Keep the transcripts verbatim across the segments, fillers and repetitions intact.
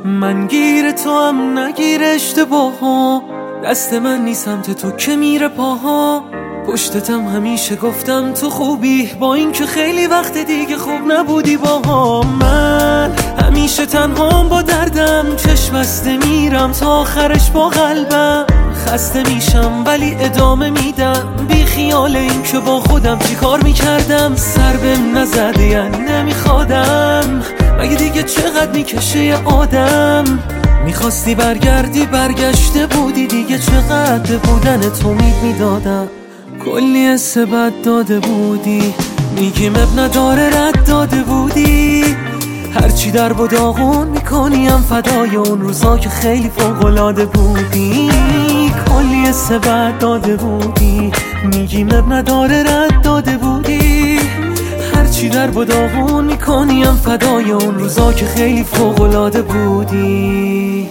من گیر تو هم نگیر اشتباه ها، دست من نیست سمت تو که میره پاها. پشتتم همیشه گفتم تو خوبی، با این که خیلی وقت دیگه خوب نبودی باها. من همیشه تنهام با دردم، چشم بسته میرم تا آخرش با قلبم. خسته میشم ولی ادامه میدم، بی خیال این که با خودم چی کار میکردم. سر بهم نزده یعنی نمیخوادم، مگه دیگه چقدر میکشه یه آدم. میخواستی برگردی برگشته بودی دیگه، چقدر بودن تو امید میدادم. کلی حس بد داده بودی، میگیم اب نداره رد داده بودی. هرچی در و داغون میکنیم فدای اون روزا که خیلی فوق‌العاده بودی. کلی حس بد داده بودی، میگیم اب نداره رد داده بودی. هرچی در و داغون میکنیم فدای اون روزا که خیلی فوق‌العاده بودی.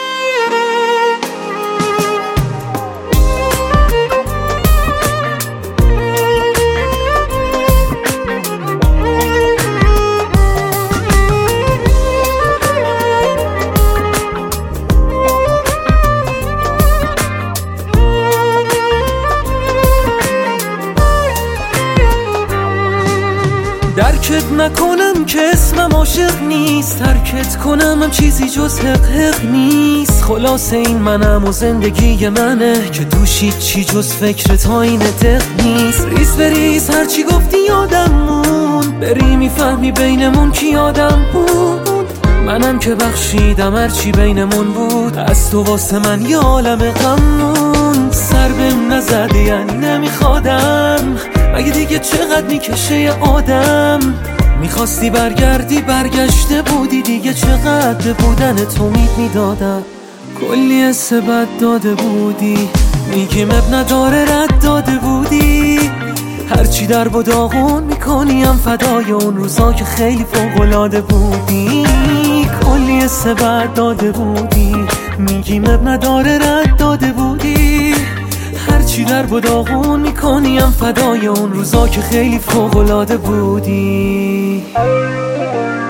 درکت نکنم که اسمم عاشق نیست، ترکت کنم هم چیزی جز حق حق نیست. خلاصه این منم و زندگی منه که دوشید چی جز فکرت ها این دق نیست. ریز بریز هرچی گفتی یادم مون، بری میفهمی بینمون کی آدم بود. منم که بخشیدم هرچی بینمون بود، از تو واسه من یه عالم غمون. سر بهم نزده یعنی نمیخوادم، مگه دیگه چقدر میکشه یه آدم. میخواستی برگردی برگشته بودی دیگه، چقدر بودن تو امید میدادم. کلی حس بد داده بودی، میگیم اب نداره رد داده بودی. هرچی در و داغون میکنیم فدای اون روزا که خیلی فوق‌العاده بودی. کلی حس بد داده بودی، میگیم اب نداره رد داده بودی. هرچی در و داغون میکنیم فدای اون روزا که خیلی فوق‌العاده بودی.